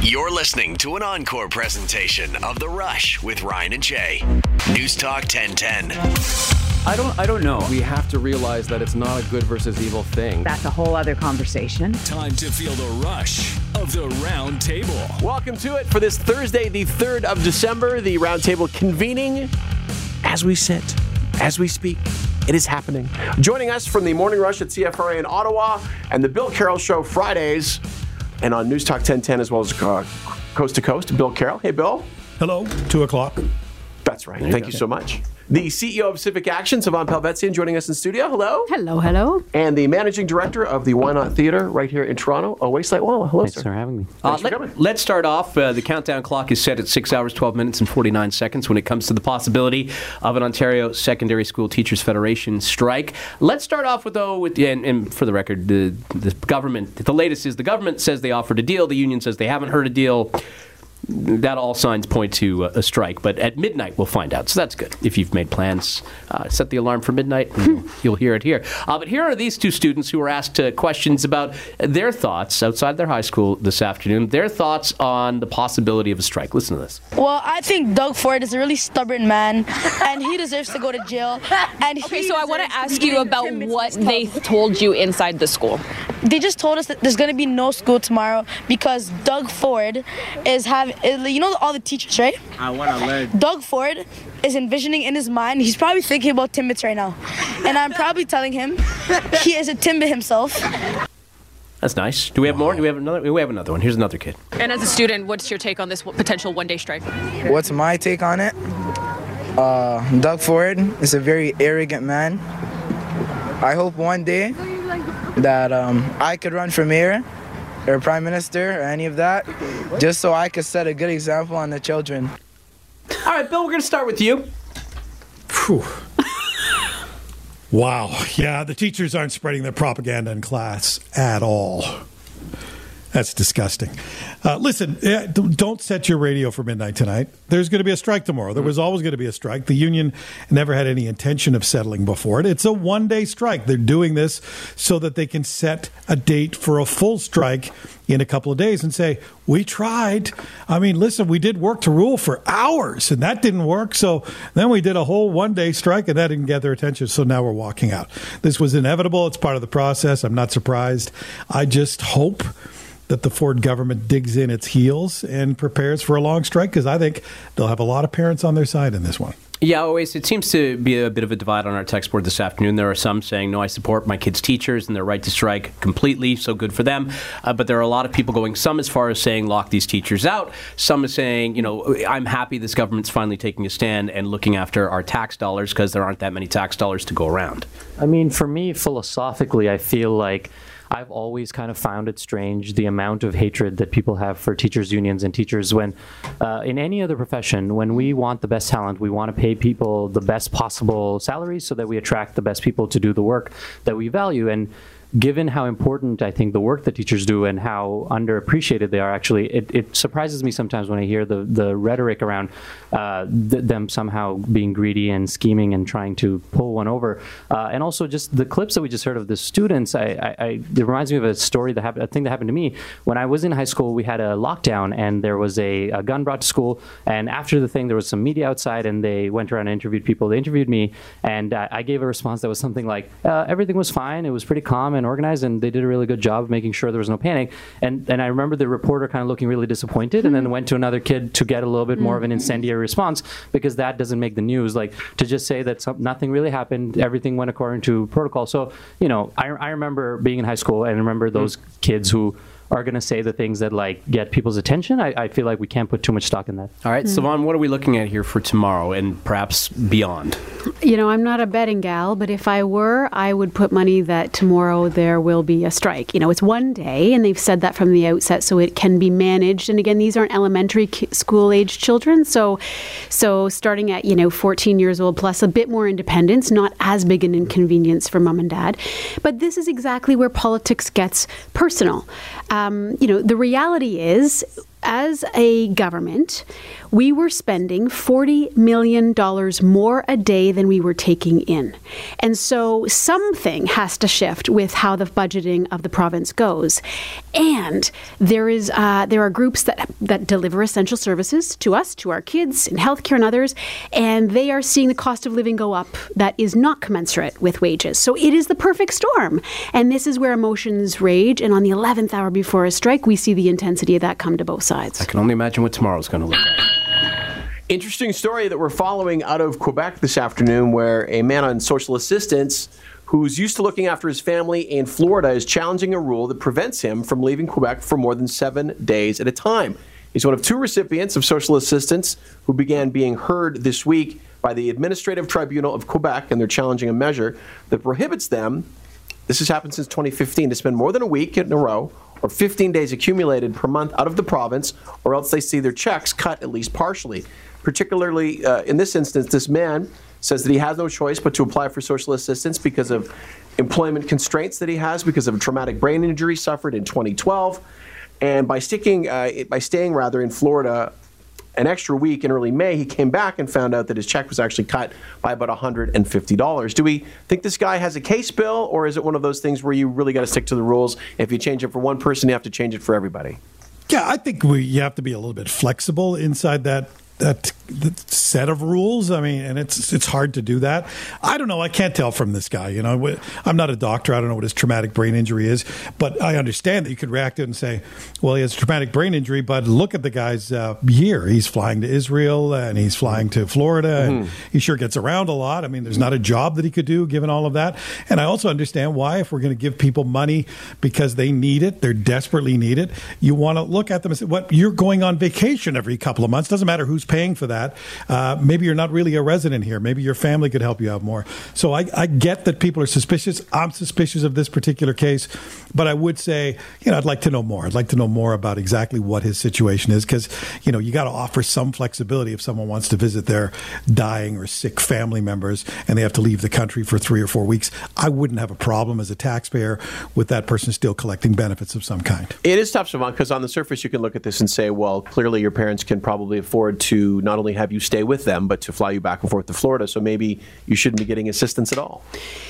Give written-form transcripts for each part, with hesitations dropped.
You're listening to an encore presentation of The Rush with Ryan and Jay. News Talk 1010. I don't know. We have to realize that it's not a good versus evil thing. That's a whole other conversation. Time to feel the rush of the Round Table. Welcome to it for this Thursday, the 3rd of December. The Round Table convening as we sit, as we speak. It is happening. Joining us from the Morning Rush at CFRA in Ottawa and the Bill Carroll Show Fridays and on News Talk 1010 as well as Coast to Coast, Bill Carroll. Hey, Bill. Hello, 2 o'clock. That's right. Thank you so much. The CEO of Civic Action, Sivan Palvetzian, joining us in studio. Hello. Hello, hello. And the managing director of the Why Not Theatre right here in Toronto, Wayslight Walla. Hello, Thanks sir. for having me. Thanks for coming. Let's start off. The countdown clock is set at 6 hours, 12 minutes, and 49 seconds when it comes to the possibility of an Ontario Secondary School Teachers Federation strike. Let's start off with and for the record, the government, the latest is the government says they offered a deal. The union says they haven't heard a deal. That all signs point to a strike, but at midnight we'll find out. So that's good. If you've made plans, set the alarm for midnight, and you'll hear it here. But here are these two students who were asked questions about their thoughts outside their high school this afternoon, their thoughts on the possibility of a strike. Listen to this. Well, I think Doug Ford is a really stubborn man, and he deserves to go to jail. And okay, so I want to ask you about what they told you inside the school. They just told us that there's going to be no school tomorrow because Doug Ford is having, you know, all the teachers, right? I want to learn. Doug Ford is envisioning in his mind, he's probably thinking about Timbits right now. And I'm probably telling him he is a Timbit himself. That's nice. Do we have more? Do we have another? We have another one. Here's another kid. And as a student, what's your take on this potential one-day strike? What's my take on it? Doug Ford is a very arrogant man. I hope one day that I could run for mayor or prime minister or any of that, just so I could set a good example on the children. All right, Bill, we're going to start with you. Whew. Wow. Yeah, the teachers aren't spreading their propaganda in class at all. That's disgusting. Listen, don't set your radio for midnight tonight. There's going to be a strike tomorrow. There was always going to be a strike. The union never had any intention of settling before it. It's a one-day strike. They're doing this so that they can set a date for a full strike in a couple of days and say, we tried. I mean, listen, we did work to rule for hours, and that didn't work. So then we did a whole one-day strike, and that didn't get their attention. So now we're walking out. This was inevitable. It's part of the process. I'm not surprised. I just hope that the Ford government digs in its heels and prepares for a long strike, because I think they'll have a lot of parents on their side in this one. Yeah, always. It seems to be a bit of a divide on our text board this afternoon. There are some saying, no, I support my kids' teachers and their right to strike completely, so good for them. But there are a lot of people going some as far as saying lock these teachers out. Some are saying, I'm happy this government's finally taking a stand and looking after our tax dollars because there aren't that many tax dollars to go around. I mean, for me, philosophically, I feel like I've always kind of found it strange the amount of hatred that people have for teachers' unions and teachers when, in any other profession, when we want the best talent, we want to pay people the best possible salaries so that we attract the best people to do the work that we value. And given how important I think the work that teachers do and how underappreciated they are, actually, it surprises me sometimes when I hear the rhetoric around them somehow being greedy and scheming and trying to pull one over. And also just the clips that we just heard of the students, it reminds me of a story a thing that happened to me. When I was in high school, we had a lockdown and there was a gun brought to school. And after the thing, there was some media outside and they went around and interviewed people. They interviewed me and I gave a response that was something like, everything was fine. It was pretty calm and organized, and they did a really good job of making sure there was no panic. And I remember the reporter kind of looking really disappointed and then went to another kid to get a little bit more of an incendiary response, because that doesn't make the news. Like, to just say that nothing really happened, everything went according to protocol. So, I remember being in high school and remember those kids who are going to say the things that get people's attention. I feel like we can't put too much stock in that. All right, Sivan, what are we looking at here for tomorrow and perhaps beyond? I'm not a betting gal, but if I were, I would put money that tomorrow there will be a strike. It's one day, and they've said that from the outset, so it can be managed. And again, these aren't elementary school-age children, so starting at 14 years old plus, a bit more independence, not as big an inconvenience for mom and dad. But this is exactly where politics gets personal. The reality is, as a government, we were spending $40 million more a day than we were taking in. And so something has to shift with how the budgeting of the province goes. And there are groups that deliver essential services to us, to our kids, in healthcare and others, and they are seeing the cost of living go up that is not commensurate with wages. So it is the perfect storm. And this is where emotions rage. And on the 11th hour before a strike, we see the intensity of that come to both sides. I can only imagine what tomorrow's going to look like. Interesting story that we're following out of Quebec this afternoon, where a man on social assistance who's used to looking after his family in Florida is challenging a rule that prevents him from leaving Quebec for more than 7 days at a time. He's one of 2 recipients of social assistance who began being heard this week by the Administrative Tribunal of Quebec, and they're challenging a measure that prohibits them, this has happened since 2015, to spend more than a week in a row or 15 days accumulated per month out of the province, or else they see their checks cut at least partially. Particularly in this instance, this man says that he has no choice but to apply for social assistance because of employment constraints that he has because of a traumatic brain injury suffered in 2012. And by staying in Florida an extra week in early May, he came back and found out that his check was actually cut by about $150. Do we think this guy has a case, Bill, or is it one of those things where you really got to stick to the rules? If you change it for one person, you have to change it for everybody? Yeah, I think you have to be a little bit flexible inside that set of rules. I mean, and it's hard to do that. I don't know. I can't tell from this guy. You know, I'm not a doctor. I don't know what his traumatic brain injury is, but I understand that you could react to it and say, well, he has a traumatic brain injury, but look at the guy's year. He's flying to Israel and he's flying to Florida and he sure gets around a lot. I mean, there's not a job that he could do given all of that. And I also understand why, if we're going to give people money because they need it, they're desperately need it, you want to look at them and say, what, you're going on vacation every couple of months. Doesn't matter who's paying for that. Maybe you're not really a resident here. Maybe your family could help you out more. So I get that people are suspicious. I'm suspicious of this particular case, but I would say, I'd like to know more. I'd like to know more about exactly what his situation is, because, you got to offer some flexibility if someone wants to visit their dying or sick family members and they have to leave the country for 3 or 4 weeks. I wouldn't have a problem as a taxpayer with that person still collecting benefits of some kind. It is tough, Siobhan, because on the surface you can look at this and say, well, clearly your parents can probably afford to not only have you stay with them, but to fly you back and forth to Florida. So maybe you shouldn't be getting assistance at all.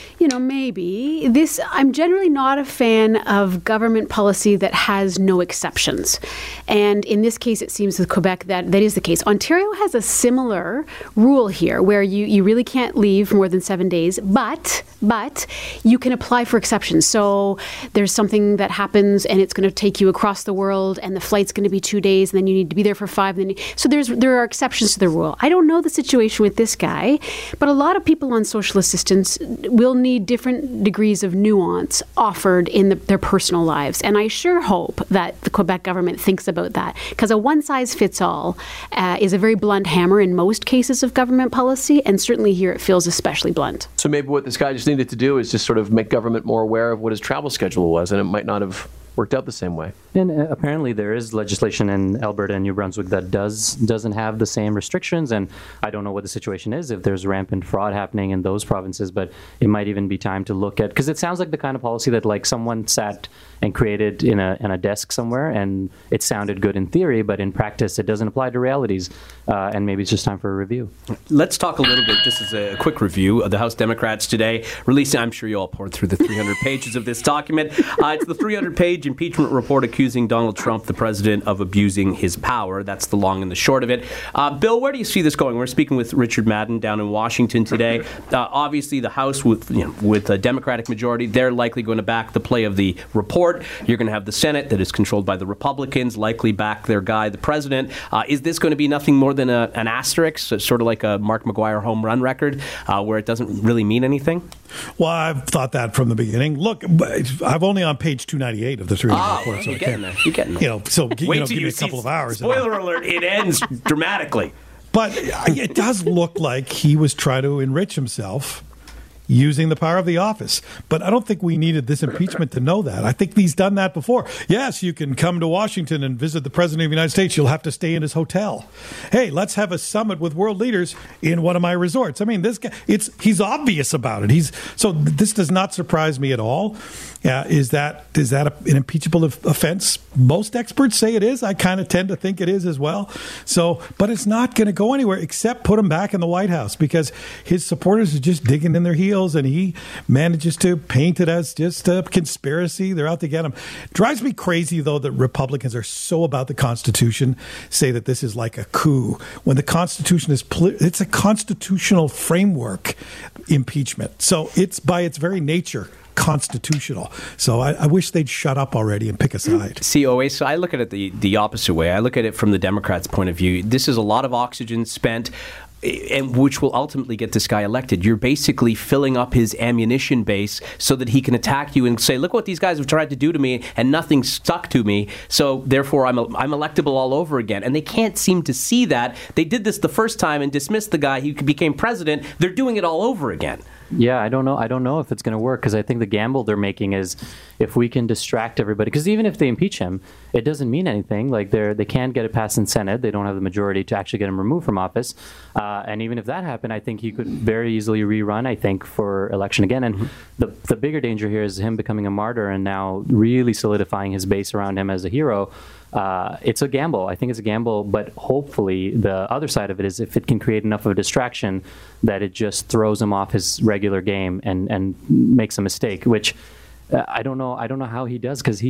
Maybe. I'm generally not a fan of government policy that has no exceptions. And in this case, it seems with Quebec that is the case. Ontario has a similar rule here where you really can't leave more than 7 days, but you can apply for exceptions. So there's something that happens and it's going to take you across the world and the flight's going to be 2 days and then you need to be there for 5. So there are exceptions to the rule. I don't know the situation with this guy, but a lot of people on social assistance will need different degrees of nuance offered in their personal lives. And I sure hope that the Quebec government thinks about that, because a one-size-fits-all is a very blunt hammer in most cases of government policy, and certainly here it feels especially blunt. So maybe what this guy just needed to do is just sort of make government more aware of what his travel schedule was, and it might not have worked out the same way. And apparently there is legislation in Alberta and New Brunswick that doesn't have the same restrictions, and I don't know what the situation is if there's rampant fraud happening in those provinces, but it might even be time to look at, because it sounds like the kind of policy that like someone sat and created in a desk somewhere, and it sounded good in theory, but in practice it doesn't apply to realities, and maybe it's just time for a review. Let's talk a little bit, just as a quick review of the House Democrats today releasing, I'm sure you all poured through the 300 pages of this document. It's the 300-page impeachment report accusing Donald Trump, the president, of abusing his power. That's the long and the short of it. Bill, where do you see this going? We're speaking with Richard Madden down in Washington today. Obviously, the House with a Democratic majority, they're likely going to back the play of the report. You're going to have the Senate that is controlled by the Republicans, likely back their guy, the president. Is this going to be nothing more than an asterisk, sort of like a Mark McGuire home run record, where it doesn't really mean anything? Well, I've thought that from the beginning. Look, I'm only on page 298 of the 300 report, so you're getting there. So Wait till till give me a couple of hours. Spoiler alert, it ends dramatically. But it does look like he was trying to enrich himself using the power of the office. But I don't think we needed this impeachment to know that. I think he's done that before. Yes, you can come to Washington and visit the President of the United States. You'll have to stay in his hotel. Hey, let's have a summit with world leaders in one of my resorts. I mean, this guy, he's obvious about it. So this does not surprise me at all. Is that an impeachable offense? Most experts say it is. I kind of tend to think it is as well. So, but it's not going to go anywhere except put him back in the White House, because his supporters are just digging in their heels, and he manages to paint it as just a conspiracy. They're out to get him. Drives me crazy, though, that Republicans are so about the Constitution, say that this is like a coup, when the Constitution is it's a constitutional framework, impeachment. So it's by its very nature constitutional. So I wish they'd shut up already and pick a side. See, always, so I look at it the opposite way. I look at it from the Democrats' point of view. This is a lot of oxygen spent, and which will ultimately get this guy elected. You're basically filling up his ammunition base so that he can attack you and say, look what these guys have tried to do to me, and nothing stuck to me, so therefore I'm electable all over again. And they can't seem to see that. They did this the first time and dismissed the guy who became president. They're doing it all over again. Yeah, I don't know if it's going to work, because I think the gamble they're making is if we can distract everybody, because even if they impeach him, it doesn't mean anything. Like they can't get it passed in Senate. They don't have the majority to actually get him removed from office. And even if that happened, I think he could very easily rerun, I think, for election again. And the bigger danger here is him becoming a martyr and now really solidifying his base around him as a hero. It's a gamble. I think it's a gamble, but hopefully the other side of it is if it can create enough of a distraction that it just throws him off his regular game and makes a mistake, which I don't know how he does, because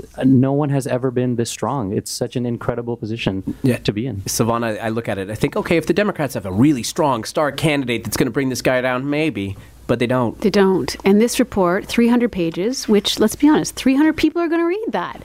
no one has ever been this strong. It's such an incredible position to be in. Savannah, I look at it, I think, okay, if the Democrats have a really strong star candidate that's going to bring this guy down, maybe. But they don't. They don't. And this report, 300 pages, which, let's be honest, 300 people are going to read that.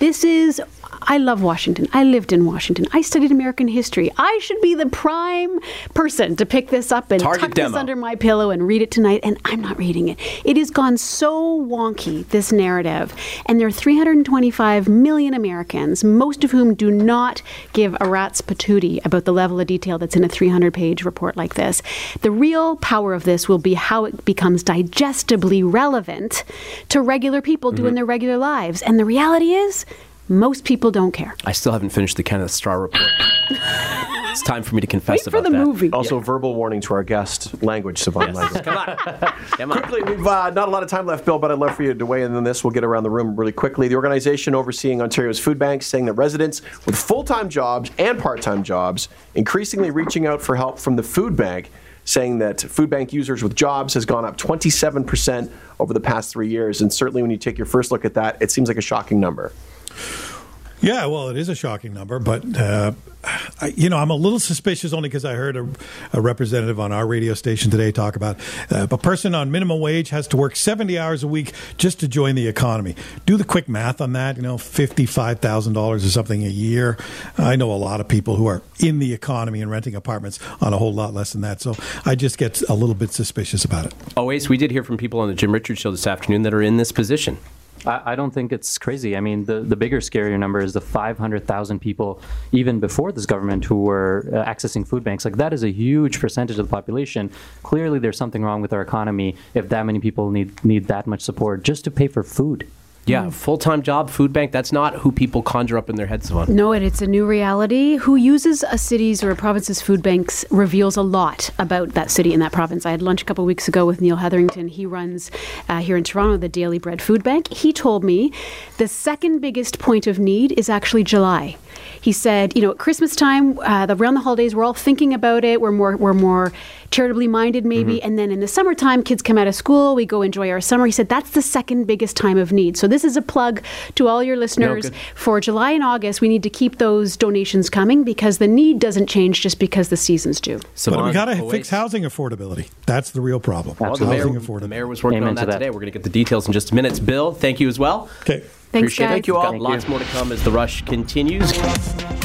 I love Washington. I lived in Washington. I studied American history. I should be the prime person to pick this up and tuck this under my pillow and read it tonight, and I'm not reading it. It has gone so wonky, this narrative. And there are 325 million Americans, most of whom do not give a rat's patootie about the level of detail that's in a 300-page report like this. The real power of this will be how it becomes digestibly relevant to regular people doing their regular lives. And the reality is, most people don't care. I still haven't finished the Kenneth Starr report. It's time for me to confess about that. Wait for the movie. Also, verbal warning to our guest, language, Savannah. Language. Come on. Quickly, we've not a lot of time left, Bill, but I'd love for you to weigh in on this. We'll get around the room really quickly. The organization overseeing Ontario's food banks saying that residents with full-time jobs and part-time jobs increasingly reaching out for help from the food bank, saying that food bank users with jobs has gone up 27% over the past 3 years. And certainly when you take your first look at that, it seems like a shocking number. Yeah, well, it is a shocking number, but I'm a little suspicious only because I heard a representative on our radio station today talk about a person on minimum wage has to work 70 hours a week just to join the economy. Do the quick math on that, $55,000 or something a year. I know a lot of people who are in the economy and renting apartments on a whole lot less than that, so I just get a little bit suspicious about it. Oh, Ace, we did hear from people on the Jim Richards show this afternoon that are in this position. I don't think it's crazy. I mean, the bigger, scarier number is the 500,000 people, even before this government, who were accessing food banks. Like, that is a huge percentage of the population. Clearly, there's something wrong with our economy if that many people need that much support just to pay for food. Yeah, full-time job, food bank, that's not who people conjure up in their heads, Savannah. No, it's a new reality. Who uses a city's or a province's food banks reveals a lot about that city and that province. I had lunch a couple of weeks ago with Neil Hetherington. He runs here in Toronto the Daily Bread Food Bank. He told me the second biggest point of need is actually July. He said, at Christmas time, around the holidays, we're all thinking about it. We're more charitably minded, maybe. And then in the summertime, kids come out of school. We go enjoy our summer. He said that's the second biggest time of need. So this is a plug to all your listeners. For July and August, we need to keep those donations coming because the need doesn't change just because the seasons do. But we got to fix housing affordability. That's the real problem. The mayor was working on that today. We're going to get the details in just a minute. Bill, thank you as well. Okay. Thanks, guys. Thank you all. Lots more to come as The Rush continues.